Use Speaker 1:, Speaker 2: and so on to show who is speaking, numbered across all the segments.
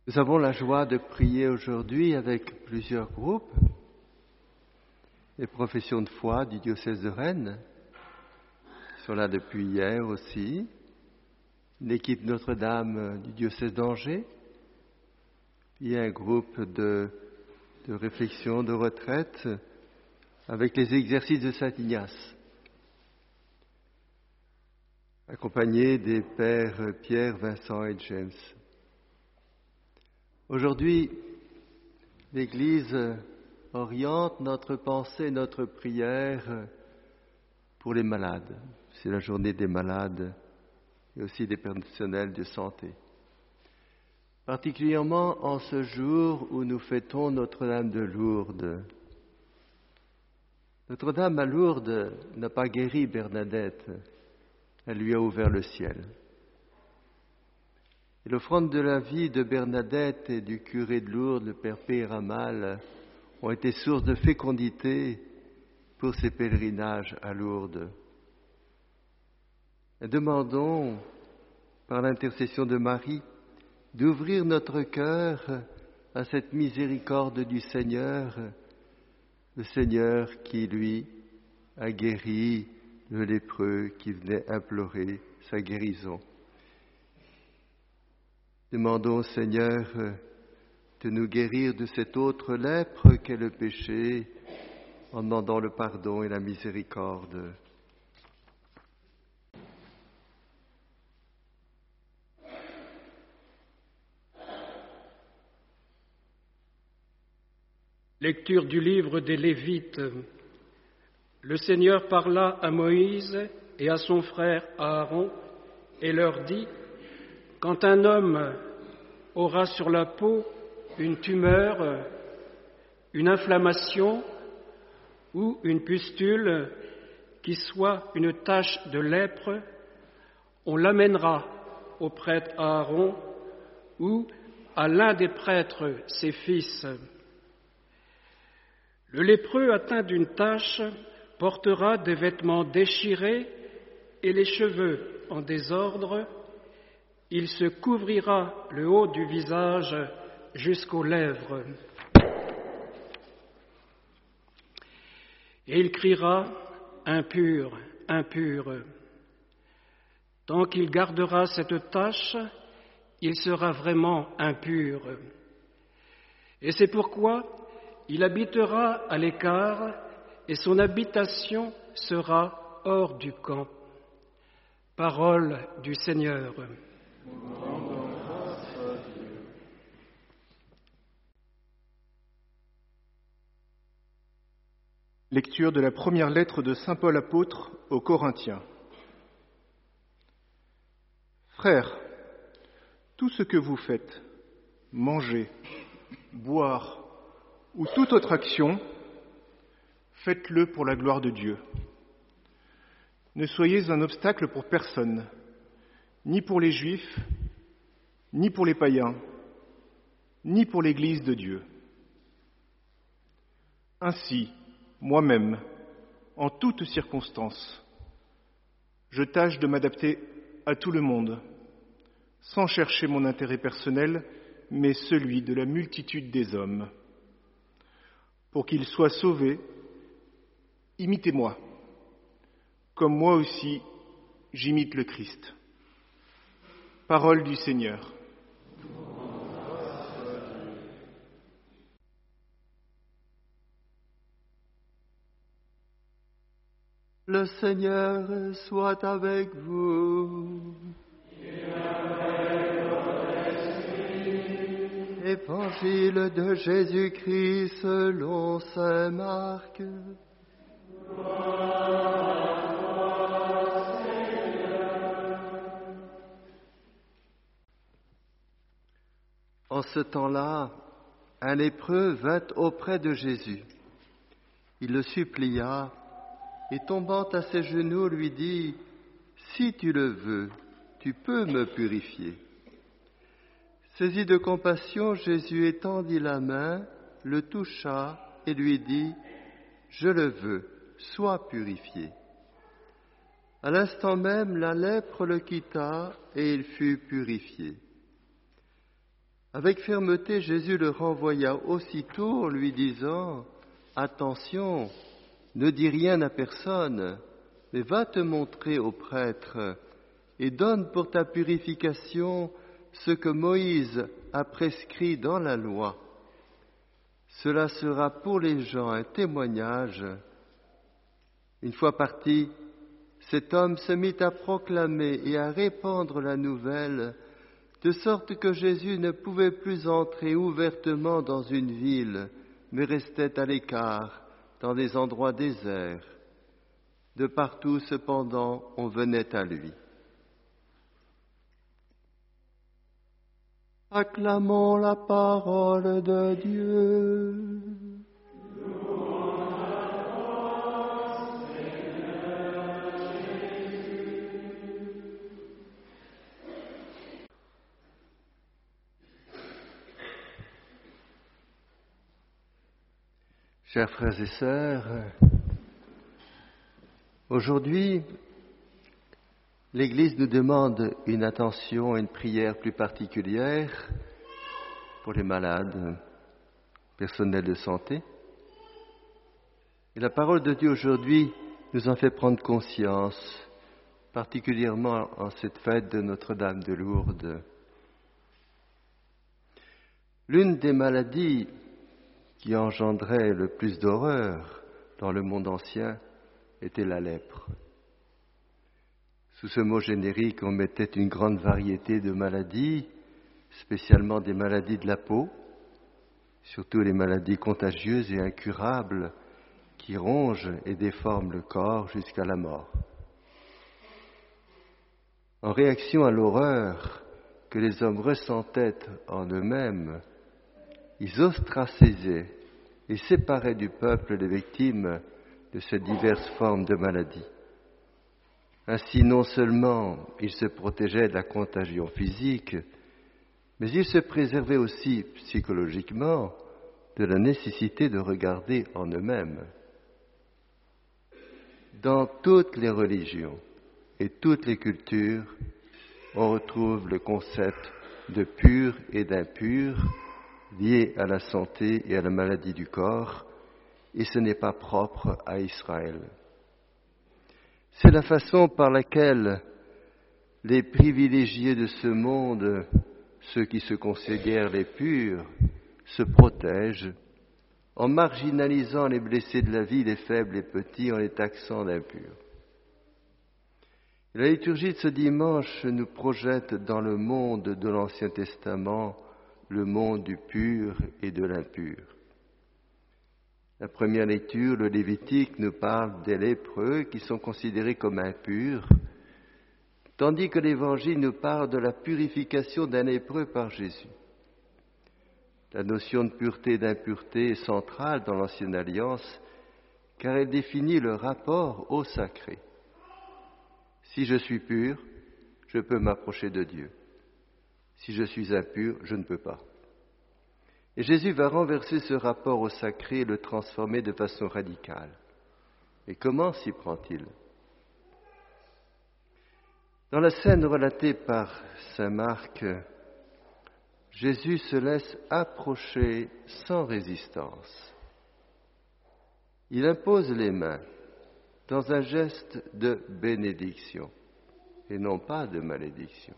Speaker 1: Nous avons la joie de prier aujourd'hui avec plusieurs groupes, les professions de foi du diocèse de Rennes, qui sont là depuis hier aussi, l'équipe Notre-Dame du diocèse d'Angers, puis un groupe de réflexion, de retraite, avec les exercices de Saint-Ignace, accompagnés des pères Pierre, Vincent et James. Aujourd'hui, l'Église oriente notre pensée, notre prière pour les malades. C'est la journée des malades et aussi des personnels de santé. Particulièrement en ce jour où nous fêtons Notre-Dame de Lourdes. Notre-Dame à Lourdes n'a pas guéri Bernadette, elle lui a ouvert le ciel. Et l'offrande de la vie de Bernadette et du curé de Lourdes, le père Péramal, ont été source de fécondité pour ces pèlerinages à Lourdes. Et demandons, par l'intercession de Marie, d'ouvrir notre cœur à cette miséricorde du Seigneur, le Seigneur qui, lui, a guéri le lépreux qui venait implorer sa guérison. Demandons au Seigneur de nous guérir de cette autre lèpre qu'est le péché, en demandant le pardon et la miséricorde.
Speaker 2: Lecture du livre des Lévites. Le Seigneur parla à Moïse et à son frère Aaron et leur dit : quand un homme aura sur la peau une tumeur, une inflammation ou une pustule qui soit une tache de lèpre, on l'amènera au prêtre Aaron ou à l'un des prêtres, ses fils. Le lépreux atteint d'une tache portera des vêtements déchirés et les cheveux en désordre. Il se couvrira le haut du visage jusqu'aux lèvres. Et il criera : impur, impur. Tant qu'il gardera cette tache, il sera vraiment impur. Et c'est pourquoi il habitera à l'écart et son habitation sera hors du camp. Parole du Seigneur.
Speaker 3: Lecture de la première lettre de saint Paul apôtre aux Corinthiens. Frères, tout ce que vous faites, manger, boire ou toute autre action, faites-le pour la gloire de Dieu. Ne soyez un obstacle pour personne, ni pour les Juifs, ni pour les païens, ni pour l'Église de Dieu. Ainsi, moi-même, en toutes circonstances, je tâche de m'adapter à tout le monde, sans chercher mon intérêt personnel, mais celui de la multitude des hommes. Pour qu'ils soient sauvés, imitez-moi, comme moi aussi j'imite le Christ. Parole du Seigneur.
Speaker 1: Le Seigneur soit avec vous. Évangile de Jésus-Christ selon saint Marc. En ce temps-là, un lépreux vint auprès de Jésus. Il le supplia et tombant à ses genoux lui dit : si tu le veux, tu peux me purifier. Saisi de compassion, Jésus étendit la main, le toucha et lui dit : je le veux, sois purifié. À l'instant même, la lèpre le quitta et il fut purifié. Avec fermeté, Jésus le renvoya aussitôt en lui disant « Attention, ne dis rien à personne, mais va te montrer au prêtre et donne pour ta purification ce que Moïse a prescrit dans la loi. Cela sera pour les gens un témoignage. » Une fois parti, cet homme se mit à proclamer et à répandre la nouvelle, de sorte que Jésus ne pouvait plus entrer ouvertement dans une ville, mais restait à l'écart, dans des endroits déserts. De partout, cependant, on venait à lui. Acclamons la parole de Dieu. Chers frères et sœurs, aujourd'hui, l'Église nous demande une attention et une prière plus particulière pour les malades, personnels de santé. Et la parole de Dieu aujourd'hui nous en fait prendre conscience, particulièrement en cette fête de Notre-Dame de Lourdes. L'une des maladies qui engendrait le plus d'horreur dans le monde ancien était la lèpre. Sous ce mot générique, on mettait une grande variété de maladies, spécialement des maladies de la peau, surtout les maladies contagieuses et incurables qui rongent et déforment le corps jusqu'à la mort. En réaction à l'horreur que les hommes ressentaient en eux-mêmes, ils ostracisaient et séparaient du peuple les victimes de ces diverses formes de maladies. Ainsi, non seulement ils se protégeaient de la contagion physique, mais ils se préservaient aussi psychologiquement de la nécessité de regarder en eux-mêmes. Dans toutes les religions et toutes les cultures, on retrouve le concept de pur et d'impur lié à la santé et à la maladie du corps, et ce n'est pas propre à Israël. C'est la façon par laquelle les privilégiés de ce monde, ceux qui se considèrent les purs, se protègent en marginalisant les blessés de la vie, les faibles et petits, en les taxant d'impurs. La liturgie de ce dimanche nous projette dans le monde de l'Ancien Testament le monde du pur et de l'impur. La première lecture, le Lévitique, nous parle des lépreux qui sont considérés comme impurs, tandis que l'Évangile nous parle de la purification d'un lépreux par Jésus. La notion de pureté et d'impureté est centrale dans l'Ancienne Alliance, car elle définit le rapport au sacré. Si je suis pur, je peux m'approcher de Dieu. Si je suis impur, je ne peux pas. Et Jésus va renverser ce rapport au sacré et le transformer de façon radicale. Et comment s'y prend-il ? Dans la scène relatée par saint Marc, Jésus se laisse approcher sans résistance. Il impose les mains dans un geste de bénédiction et non pas de malédiction.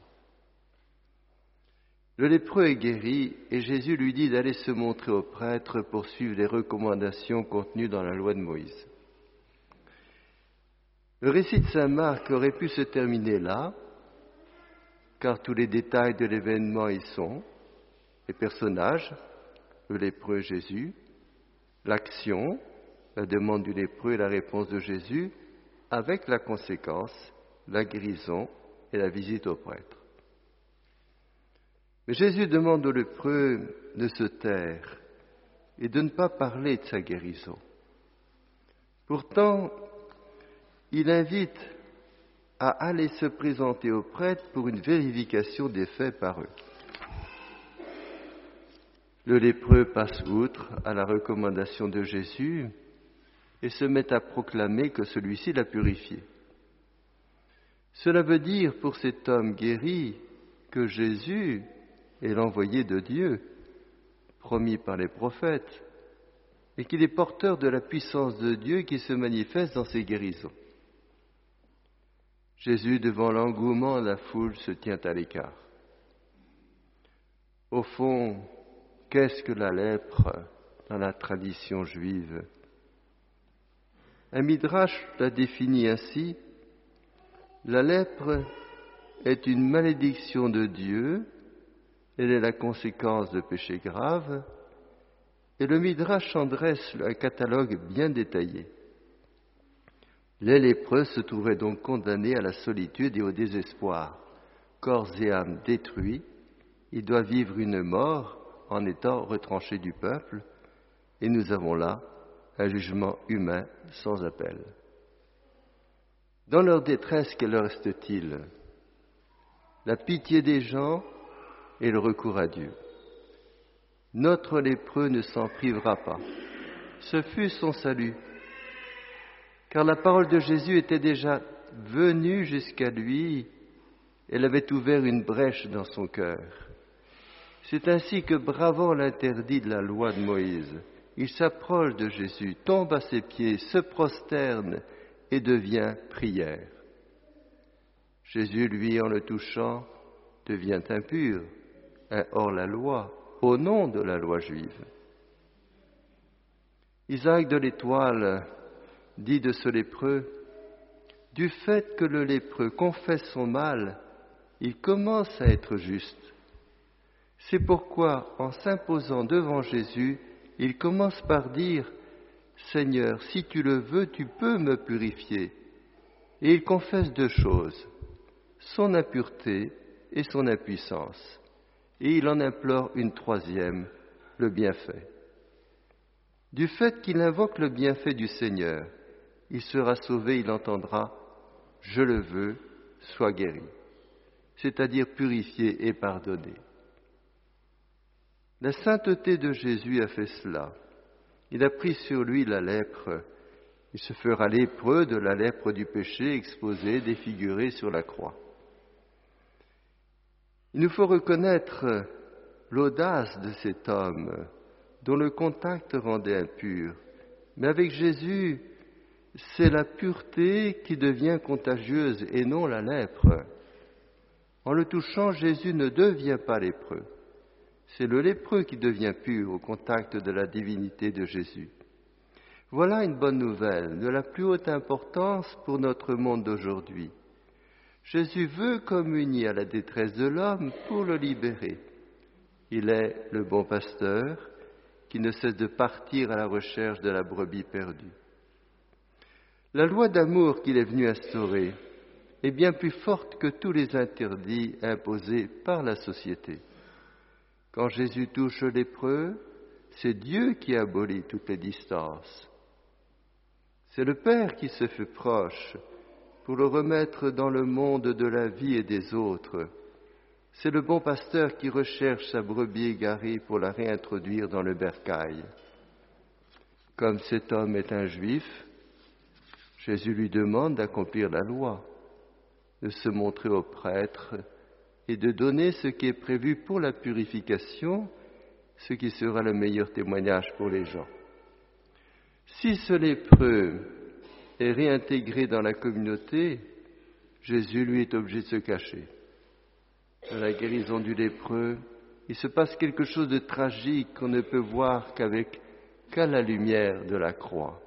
Speaker 1: Le lépreux est guéri et Jésus lui dit d'aller se montrer au prêtre pour suivre les recommandations contenues dans la loi de Moïse. Le récit de saint Marc aurait pu se terminer là, car tous les détails de l'événement y sont, les personnages, le lépreux Jésus, l'action, la demande du lépreux et la réponse de Jésus, avec la conséquence, la guérison et la visite au prêtre. Mais Jésus demande au lépreux de se taire et de ne pas parler de sa guérison. Pourtant, il invite à aller se présenter au prêtre pour une vérification des faits par eux. Le lépreux passe outre à la recommandation de Jésus et se met à proclamer que celui-ci l'a purifié. Cela veut dire pour cet homme guéri que Jésus est l'envoyé de Dieu, promis par les prophètes, et qu'il est porteur de la puissance de Dieu qui se manifeste dans ses guérisons. Jésus, devant l'engouement de la foule, se tient à l'écart. Au fond, qu'est-ce que la lèpre dans la tradition juive? Un midrash la définit ainsi: la lèpre est une malédiction de Dieu, elle est la conséquence de péchés graves, et le midrash en dresse un catalogue bien détaillé. Les lépreux se trouvaient donc condamnés à la solitude et au désespoir. Corps et âme détruits, ils doivent vivre une mort en étant retranchés du peuple, et nous avons là un jugement humain sans appel. Dans leur détresse, que leur reste-t-il? La pitié des gens et le recours à Dieu. Notre lépreux ne s'en privera pas. Ce fut son salut, car la parole de Jésus était déjà venue jusqu'à lui, elle avait ouvert une brèche dans son cœur. C'est ainsi que, bravant l'interdit de la loi de Moïse, il s'approche de Jésus, tombe à ses pieds, se prosterne et devient prière. Jésus, lui, en le touchant, devient impur, un hors-la-loi, au nom de la loi juive. Isaac de l'Étoile dit de ce lépreux: du fait que le lépreux confesse son mal, il commence à être juste. C'est pourquoi, en s'imposant devant Jésus, il commence par dire: Seigneur, si tu le veux, tu peux me purifier. Et il confesse deux choses, son impureté et son impuissance. Et il en implore une troisième, le bienfait. Du fait qu'il invoque le bienfait du Seigneur, il sera sauvé, il entendra « Je le veux, sois guéri », c'est-à-dire purifié et pardonné. La sainteté de Jésus a fait cela. Il a pris sur lui la lèpre. Il se fera lépreux de la lèpre du péché exposée, défigurée sur la croix. Il nous faut reconnaître l'audace de cet homme dont le contact rendait impur. Mais avec Jésus, c'est la pureté qui devient contagieuse et non la lèpre. En le touchant, Jésus ne devient pas lépreux. C'est le lépreux qui devient pur au contact de la divinité de Jésus. Voilà une bonne nouvelle de la plus haute importance pour notre monde d'aujourd'hui. Jésus veut communier à la détresse de l'homme pour le libérer. Il est le bon pasteur qui ne cesse de partir à la recherche de la brebis perdue. La loi d'amour qu'il est venu instaurer est bien plus forte que tous les interdits imposés par la société. Quand Jésus touche le lépreux, c'est Dieu qui abolit toutes les distances. C'est le Père qui se fait proche pour le remettre dans le monde de la vie et des autres. C'est le bon pasteur qui recherche sa brebis égarée pour la réintroduire dans le bercail. Comme cet homme est un juif, Jésus lui demande d'accomplir la loi, de se montrer au prêtre et de donner ce qui est prévu pour la purification, ce qui sera le meilleur témoignage pour les gens. Si ce lépreux est réintégré dans la communauté, Jésus, lui, est obligé de se cacher. Dans la guérison du lépreux, il se passe quelque chose de tragique qu'on ne peut voir qu'à la lumière de la croix.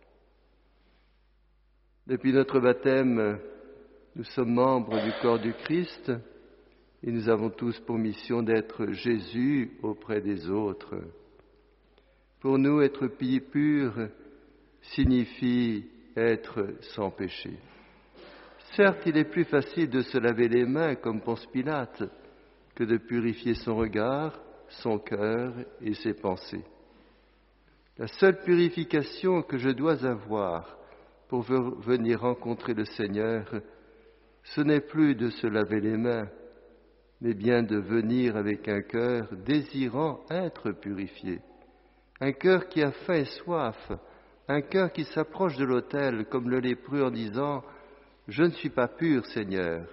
Speaker 1: Depuis notre baptême, nous sommes membres du corps du Christ et nous avons tous pour mission d'être Jésus auprès des autres. Pour nous, être pur signifie être sans péché. Certes, il est plus facile de se laver les mains comme Ponce Pilate que de purifier son regard, son cœur et ses pensées. La seule purification que je dois avoir pour venir rencontrer le Seigneur, ce n'est plus de se laver les mains, mais bien de venir avec un cœur désirant être purifié, un cœur qui a faim et soif, un cœur qui s'approche de l'autel comme le lépreux en disant « Je ne suis pas pur, Seigneur,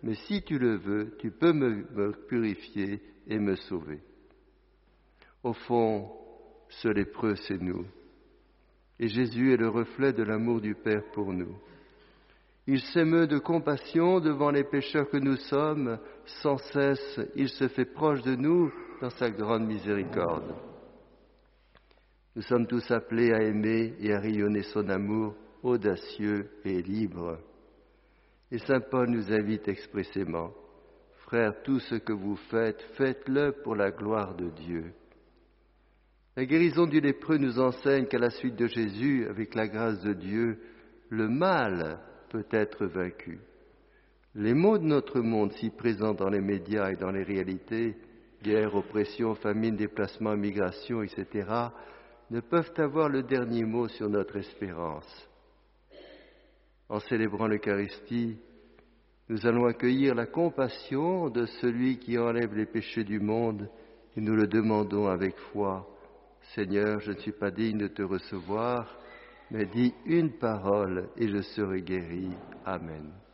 Speaker 1: mais si tu le veux, tu peux me purifier et me sauver. » Au fond, ce lépreux, c'est nous. Et Jésus est le reflet de l'amour du Père pour nous. Il s'émeut de compassion devant les pécheurs que nous sommes. Sans cesse, il se fait proche de nous dans sa grande miséricorde. Nous sommes tous appelés à aimer et à rayonner son amour audacieux et libre. Et saint Paul nous invite expressément: « Frères, tout ce que vous faites, faites-le pour la gloire de Dieu. » La guérison du lépreux nous enseigne qu'à la suite de Jésus, avec la grâce de Dieu, le mal peut être vaincu. Les maux de notre monde, si présents dans les médias et dans les réalités, guerre, oppression, famine, déplacement, migration, etc., ne peuvent avoir le dernier mot sur notre espérance. En célébrant l'Eucharistie, nous allons accueillir la compassion de celui qui enlève les péchés du monde et nous le demandons avec foi. Seigneur, je ne suis pas digne de te recevoir, mais dis une parole et je serai guéri. Amen.